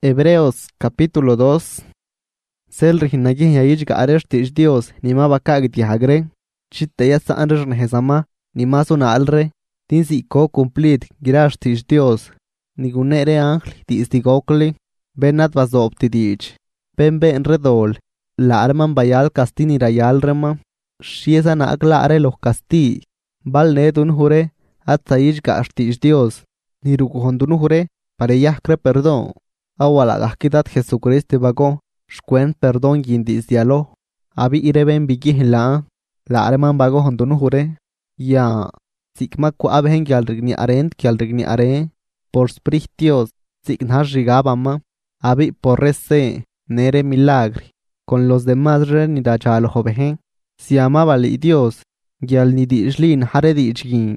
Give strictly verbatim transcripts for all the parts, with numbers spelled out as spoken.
Hebreos capítulo dos. Sel rihinagi yayij gaaresh tish Dios ni ma bakag tiagre. Chitte ya sanresh nehesama ni ma sunalre. Tinsi ko cumplit girash tish Dios. Ni gunere ángel tis digokli. Benat vasopti dich. Ben ben redol. La arman bayal castini rayal rema. Shiesa na aklare los casti. Bal netun jure. At sayij gash tish Dios. Ni rukuhondun jure. Para yahkre perdón. Awala gahkidat Jesucristo bago, shkwen perdón yindis dialo. Abi ireben bigi la, la arman bago hondunu jure. Ya, sikma ku abhen gyal rigni arend gyal rigni are. Por sprich Dios, sikna rigabama. Abi por rese, nere milagri. Con los demás re ni dachalo jovehen. Si amaba li Dios, gyal ni dishlin hare dichgin.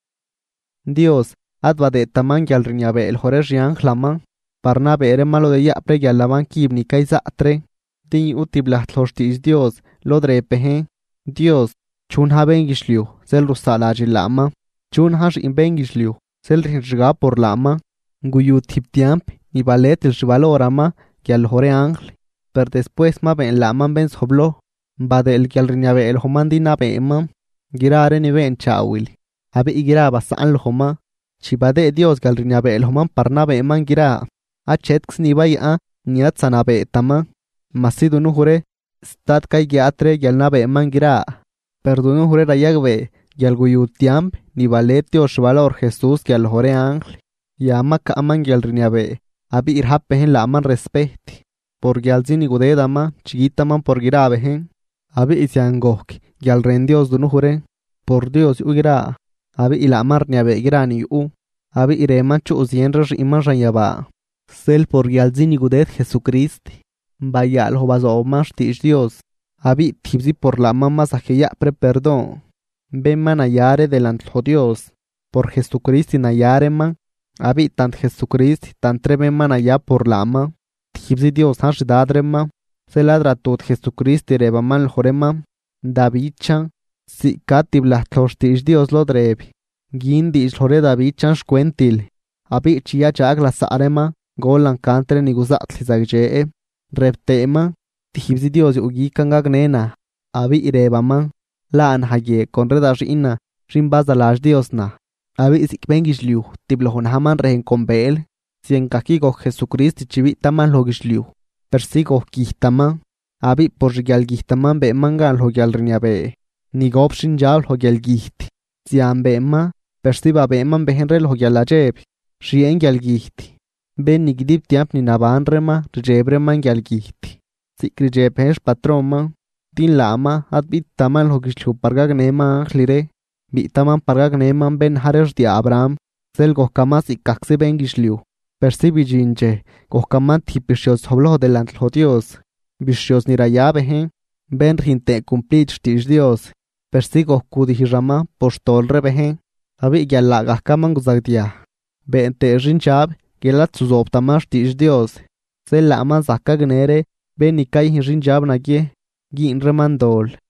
Dios, advade taman gyal rignabe el jore rian hlaman. Parna bere malo de ya pre gyalaban kib ni kaisa atre. Tin utiblah tloshtis Dios, lodre pehe. Dios, chun ha bengishliu, sel rusalaji lama. Chun hash in bengishliu, sel rinjga por lama. Guyu tiptiamp, ni balet el shivalorama, gyal jore ángel. Per después ma ben laman ben soblo. Bade el gyal rinyabe el homandina beema. Girare ni ben chawil. Habe igira basan lhoma. Chibade Dios gyal rinyabe el homan parna beeman gira. Achetx ni baya niat sanabe tama. Masidu nu jure. Stat kai gyatre gyalnabe mangira. Perdunu jure rayagbe. Gyalguyu tiamp ni valete o shvalor Jesús gyal jore ángel. Yama ka aman gyal riniabe. Abi irhap pehen la aman respect. Por gyalzini gudedama. Chigitaman por girabehen. Abi isiangok. Gyal rendios dunu jure. Por Dios ugira. Abi ila amar niabe girani u. Abi ireman chu usienres iman rayaba. Sel por gyalzini gudet Jesucrist. Bayal hobazo mash tish Dios. Abi tibsi por la mama sajeya pre perdón. Ben manayare delante de Dios. Por Jesucrist nayare man. Abi tant Jesucrist tan trebe manaya por la ma. Tibsi Dios hash dadre ma. Se ladra tot Jesucrist reba man jorema. Davidchan. Si katibla tlosh tish Dios lo drebi. Gindi ishore Davidchan shkwentil. Abi chia chag la sarema. Golan kantre ni guzatli zagjee. Reptema. Tihibsi Dios ugi kangagnena. Abi irebama. Laan haye con redash ina. Rimbazalash Dios na. Abi isikbengishliu. Tiblohon haman rehen con beel. Sien kakigo Jesucrist chivitaman logishliu. Persigo kihtaman. Abi por gyal gihtaman be mangal hogyal rinyabe. Ni gopshin jal hogyal gihti. Sian bema. Persiba beman behenrel hogyal ajeb. Shien gyal gihti. Ben nigdip tiamp ni naban rema, rijebreman gyalgihti. Sikri jebhesh patroma. Tin lama, at bit taman logishu pargag neman lire. Bit taman pargag neman ben haresh di Abraham. Sel gohkamas ikakse ben gishliu. Percibi jinje, gohkaman tipishios hoblo delante lo Dios. Bishios ni rayabehen. Ben rinte cumplit shtish Dios. Persigo kudihirama, postol rebehen. Abi gyalagahkaman guzagdia. Ben te rinchab. Gelat suzoptamash tish Dios. Se lama zakagnere. Ben ikai hinjab nagie. Gin remandol.